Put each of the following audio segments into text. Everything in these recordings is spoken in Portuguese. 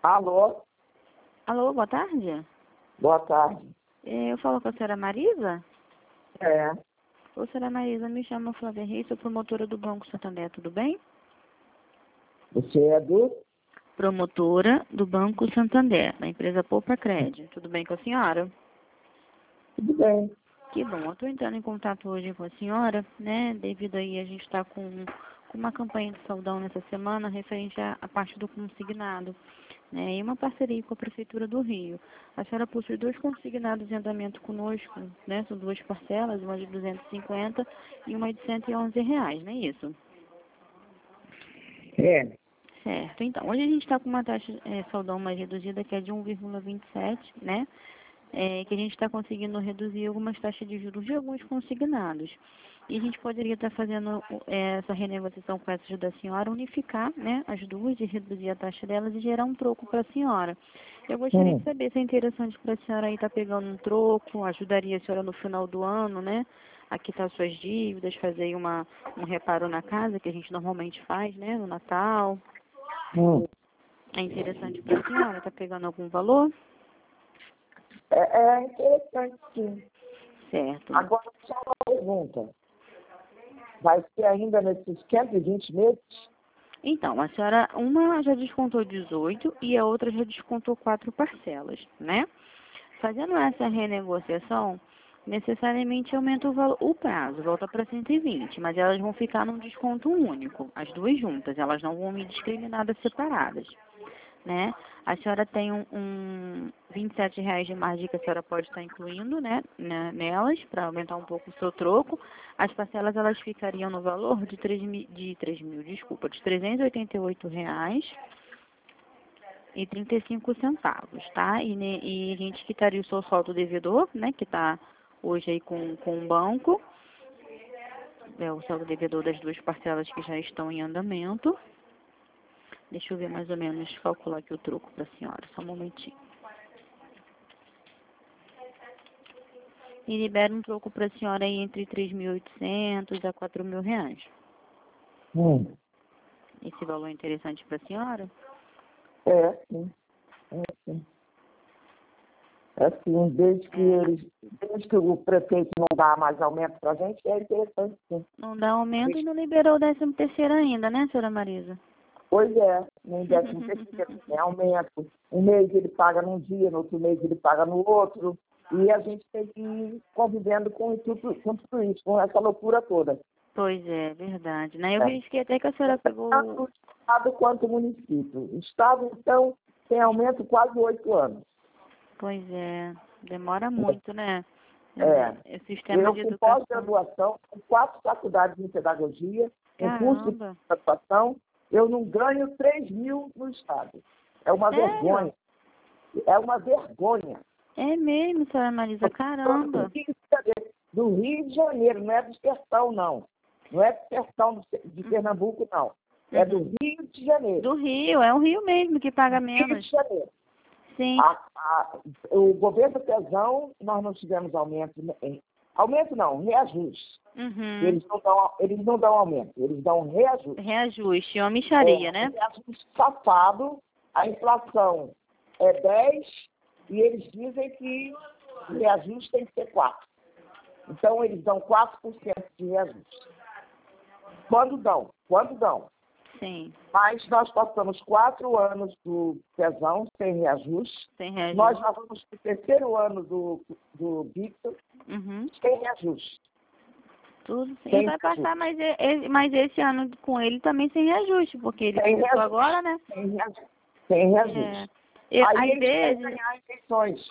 Alô? Alô, boa tarde. Boa tarde. Eu falo com a senhora Marisa? É. Ô, senhora Marisa, me chamo Flávia Reis, sou promotora do Banco Santander, tudo bem? Você é do? Promotora do Banco Santander, da empresa Poupa Cred. Tudo bem com a senhora? Tudo bem. Que bom, eu estou entrando em contato hoje com a senhora, né? Devido aí a gente está com uma campanha de saudão nessa semana referente à parte do consignado, né? E uma parceria com a Prefeitura do Rio. A senhora possui 2 consignados em andamento conosco, né? São 2 parcelas, uma de 250 e uma de R$ 111, não é isso? É. Certo. Então, hoje a gente está com uma taxa saudão mais reduzida, que é de 1,27, né? Que a gente está conseguindo reduzir algumas taxas de juros de alguns consignados. E a gente poderia estar fazendo essa renegociação com essas da senhora, unificar, né, as duas, e reduzir a taxa delas e gerar um troco para a senhora. Eu gostaria de saber se é interessante para a senhora aí estar pegando um troco, ajudaria a senhora no final do ano, né, a quitar suas dívidas, fazer aí um reparo na casa, que a gente normalmente faz, né, no Natal. É interessante para a senhora estar pegando algum valor? É interessante, sim. Certo. Agora, só uma pergunta. Vai ser ainda nesses 120 meses? Então, a senhora, uma já descontou 18 e a outra já descontou 4 parcelas, né? Fazendo essa renegociação, necessariamente aumenta o prazo, volta para 120, mas elas vão ficar num desconto único, as duas juntas, elas não vão me discriminadas separadas, né? A senhora tem um R$ 27 de margem que a senhora pode estar incluindo, né, nelas, para aumentar um pouco o seu troco. As parcelas, elas ficariam no valor de de R$ 3.038,35, tá? E a gente quitaria o seu saldo devedor, né, que está hoje aí com o banco. É o saldo devedor das 2 parcelas que já estão em andamento. Deixa eu ver mais ou menos, calcular aqui o troco para a senhora, só um momentinho. E libera um troco para a senhora aí entre 3.800 a R$ 4.000. Esse valor é interessante para a senhora? É, sim. É, sim. Assim, desde que o prefeito não dá mais aumento para a gente, é interessante, sim. Não dá aumento e não liberou o 13º ainda, né, senhora Marisa? Pois é, nem 13º, é aumento. Um mês ele paga num dia, no outro mês ele paga no outro. E a gente tem que ir convivendo com tudo isso, com essa loucura toda. Pois é, verdade, né? Eu verifiquei até que a senhora pegou... Tanto o Estado quanto o município. O Estado, então, tem aumento quase 8 anos. Pois é, demora muito, né? É. O sistema Eu de com educação... pós-graduação, com 4 faculdades em pedagogia, um curso de Caramba! graduação, eu não ganho 3 mil no Estado. É uma vergonha. É uma vergonha. É mesmo, senhora Marisa, caramba! Do Rio de Janeiro, não é do sertão, não. Não é do sertão de Pernambuco, não. É do Rio de Janeiro. Do Rio, é o Rio mesmo que paga Rio menos. de Janeiro. Sim. O governo Pezão, nós não tivemos aumento. Aumento não, reajuste. Eles não dão aumento, eles dão reajuste. Reajuste, uma mixaria, né? Reajuste safado, a inflação é 10 e eles dizem que o reajuste tem que ser 4. Então, eles dão 4% de reajuste. Quando dão? Sim. Mas nós passamos 4 anos do Pezão sem reajuste. Sem reajuste. Nós já vamos para o 3º ano do Victor sem reajuste. Tudo sim. E vai passar mais esse ano com ele também sem reajuste, porque ele começou agora, né? Sem reajuste. Aí eles querem ganhar eleições.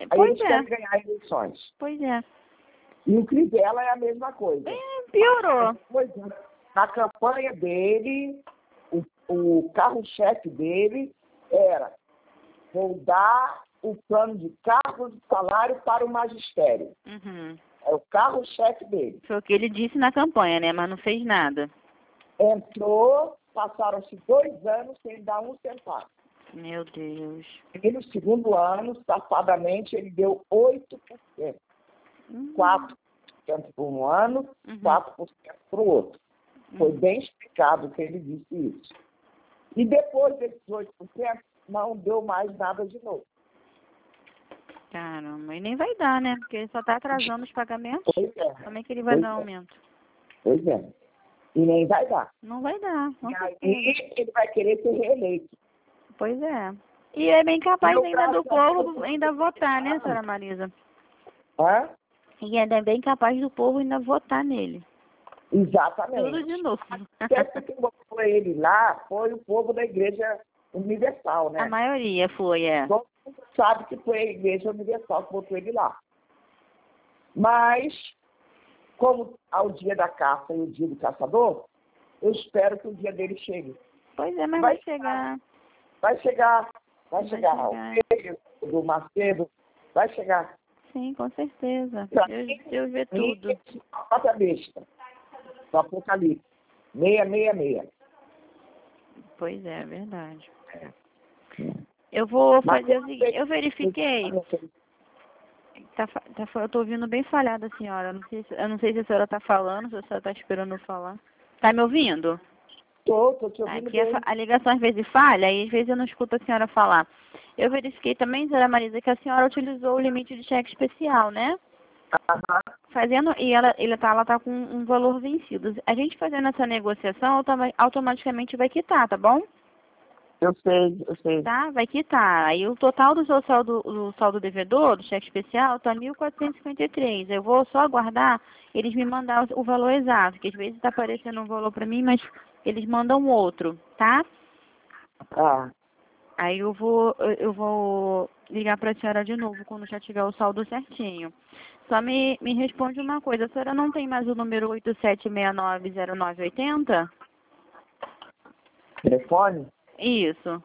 Pois é. E o Crivella é a mesma coisa. Piorou. Pois é. Na campanha dele, o carro-chefe dele era: vou dar o plano de cargos de salário para o magistério. É o carro-chefe dele. Foi o que ele disse na campanha, né? Mas não fez nada. Entrou, passaram-se 2 anos sem dar um centavo. Meu Deus. E no 2º ano, safadamente, ele deu 8%. 4% por um ano, 4% para o outro. Foi bem explicado que ele disse isso. E depois desses 8%, não deu mais nada de novo. Caramba, e nem vai dar, né? Porque ele só está atrasando os pagamentos. Pois é. Como é que ele vai Pois dar é. aumento? Pois é. E nem vai dar. Não vai dar, com E certeza. aí ele vai querer ser reeleito. Pois é. E é bem capaz E o ainda do prazo da povo ainda votar, né, senhora Marisa? Hã? E é bem capaz do povo ainda votar nele. Tudo Exatamente. de novo. Até que botou ele lá foi o povo da Igreja Universal, né? A maioria foi, é. Todo mundo sabe que foi a Igreja Universal que botou ele lá. Mas, como ao dia da caça e o dia do caçador, eu espero que o dia dele chegue. Pois é, mas vai chegar. Vai chegar. Vai Vai chegar. chegar. O Pedro, do Macedo, vai chegar. Sim, com certeza. Pra Deus vê tudo. Nota besta. Do Apocalipse. 666. Pois é, verdade. É. Eu vou Mas fazer o seguinte, eu verifiquei. Eu tô ouvindo bem falhada a senhora. Eu não sei se a senhora tá falando, se a senhora tá esperando eu falar. Tá me ouvindo? Tô te ouvindo Aqui bem. a ligação às vezes falha e às vezes eu não escuto a senhora falar. Eu verifiquei também, senhora Marisa, que a senhora utilizou o limite de cheque especial, né? Aham. Fazendo, e ela tá com um valor vencido. A gente fazendo essa negociação, automaticamente vai quitar, tá bom? Eu sei. Tá? Vai quitar. Aí o total do seu saldo devedor, do cheque especial, tá 1.453. Eu vou só aguardar eles me mandar o valor exato, que às vezes está aparecendo um valor para mim, mas eles mandam outro, tá? Ah, Aí eu vou ligar para a senhora de novo quando já tiver o saldo certinho. Só me responde uma coisa, a senhora não tem mais o número 87690980? telefone? Isso.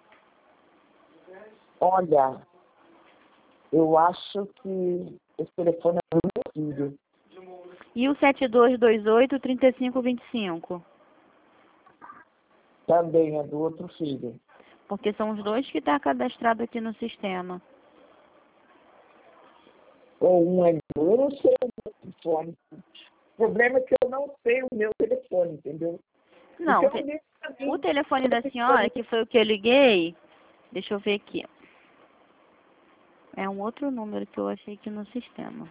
Olha, eu acho que esse telefone é do meu filho. E o 7228-3525? Também é do outro filho. Porque são os dois que estão cadastrados aqui no sistema. Ou um é meu, eu não sei o meu telefone. O problema é que eu não sei o meu telefone, entendeu? Não, Então, eu o telefone da senhora, que foi o que eu liguei, deixa eu ver aqui. É um outro número que eu achei aqui no sistema.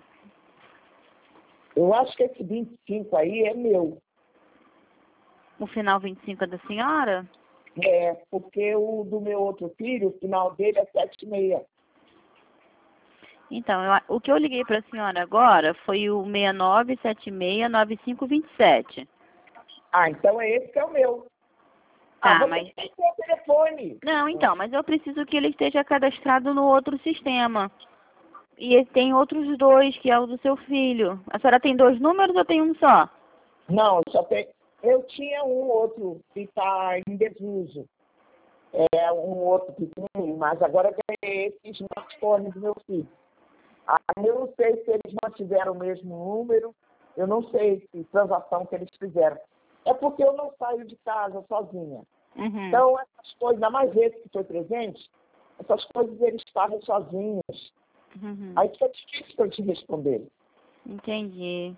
eu acho que esse 25 aí é meu. O final 25 é da senhora? É, porque o do meu outro filho, o final dele é 76. Então, o que eu liguei para a senhora agora foi o 69769527. Ah, então é esse que é o meu. Tá, Você mas... tem seu telefone. Não, então, mas eu preciso que ele esteja cadastrado no outro sistema. E ele tem outros dois, que é o do seu filho. A senhora tem dois números ou tem um só? Não, só tem. Eu tinha um outro que está em desuso. É um outro pequenininho, mas agora eu ganhei esse smartphone do meu filho. Aí eu não sei se eles mantiveram o mesmo número, eu não sei que transação que eles fizeram. É porque eu não saio de casa sozinha. Uhum. Então, essas coisas, ainda mais esse que foi presente, essas coisas eles estavam sozinhos. Uhum. Aí fica difícil para eu te responder. Entendi.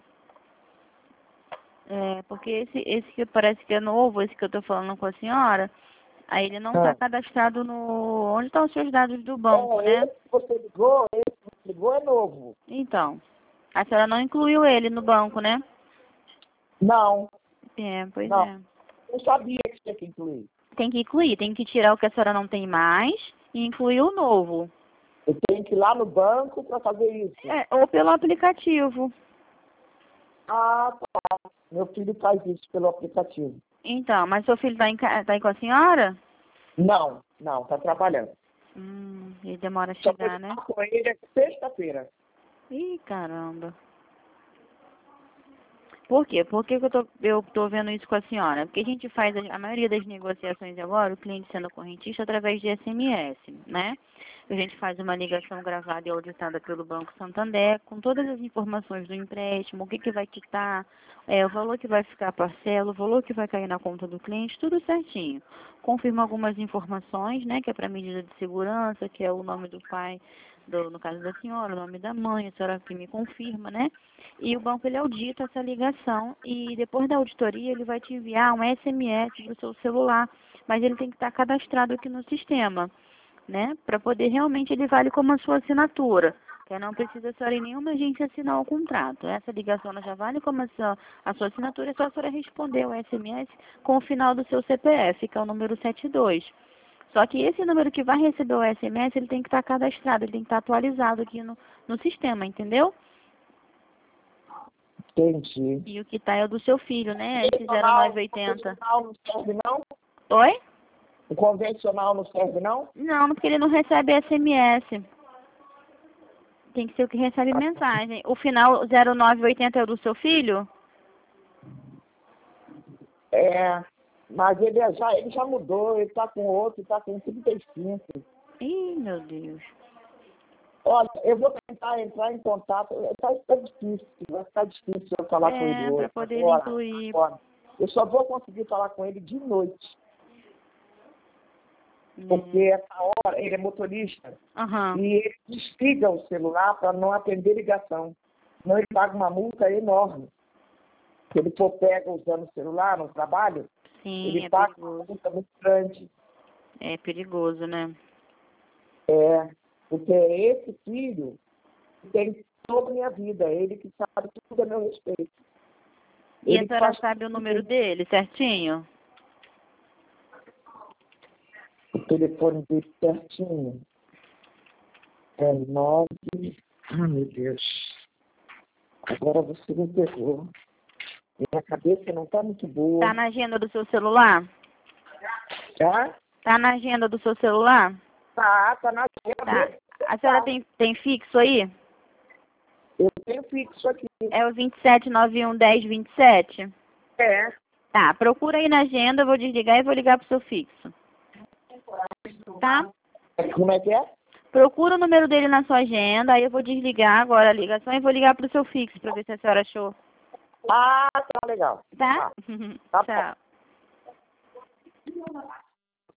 É, porque esse que parece que é novo, esse que eu tô falando com a senhora, aí ele não está cadastrado no... Onde estão os seus dados do banco, né? Esse que você ligou é novo. Então, a senhora não incluiu ele no banco, né? Não, É, pois não. é. Eu sabia que tinha que incluir. Tem que incluir, tem que tirar o que a senhora não tem mais e incluir o novo. Eu tenho que ir lá no banco para fazer isso. É, ou pelo aplicativo. Ah, tá. Meu filho faz isso pelo aplicativo. Então, mas seu filho tá aí com a senhora? Não, tá trabalhando. Ele demora a Só chegar, vou né? falar com ele é sexta-feira. Ih, caramba. Por quê? Por que que eu tô vendo isso com a senhora? Porque a gente faz a maioria das negociações agora, o cliente sendo correntista, através de SMS, né? A gente faz uma ligação gravada e auditada pelo Banco Santander, com todas as informações do empréstimo, o que que vai quitar, o valor que vai ficar a parcela, o valor que vai cair na conta do cliente, tudo certinho. Confirma algumas informações, né, que é para medida de segurança, que é o nome do pai, no caso da senhora, o nome da mãe, a senhora que me confirma, né? E o banco, ele audita essa ligação e depois da auditoria ele vai te enviar um SMS para o seu celular, mas ele tem que estar cadastrado aqui no sistema. né? Para poder realmente ele vale como a sua assinatura. Que não precisa a senhora em nenhuma agência assinar o contrato. Essa ligação ela já vale como a sua assinatura, é só a senhora responder o SMS com o final do seu CPF, que é o número 72. Só que esse número que vai receber o SMS, ele tem que estar cadastrado, ele tem que estar atualizado aqui no sistema, entendeu? Entendi. E o que tá é o do seu filho, né? Esse O 0980. convencional não serve, não? Oi? O convencional não serve, não? Não, porque ele não recebe SMS. Tem que ser o que recebe mensagem. O final 0980 é o do seu filho? É, mas ele já mudou, ele está com outro, está com 35. Ih, meu Deus. Olha, eu vou tentar entrar em contato. Tá difícil, vai ficar difícil eu falar com ele hoje. Para poder Agora, incluir. agora. Eu só vou conseguir falar com ele de noite. Porque essa hora ele é motorista. Aham. E ele desliga o celular para não atender ligação. Senão ele paga uma multa enorme. Se ele for pega usando o celular no trabalho, Sim, ele é paga uma perigoso. multa muito grande. É perigoso, né? É, porque é esse filho que tem toda a minha vida, é ele que sabe tudo a meu respeito. E Ele a senhora faz sabe o tudo. número dele, certinho? O telefone dele certinho é 9. Ai, meu Deus. Agora você me pegou. Minha cabeça não está muito boa. Tá na agenda do seu celular? Tá? Tá na agenda do seu celular? Tá na Tá. agenda. A senhora tem fixo aí? Eu tenho fixo aqui. É o 27911027? É. Tá, procura aí na agenda, eu vou desligar e vou ligar pro seu fixo. Tá? Como é que é? Procura o número dele na sua agenda, aí eu vou desligar agora a ligação e vou ligar pro seu fixo pra ver se a senhora achou. Ah, tá legal. Tá? Tá bom. Tchau.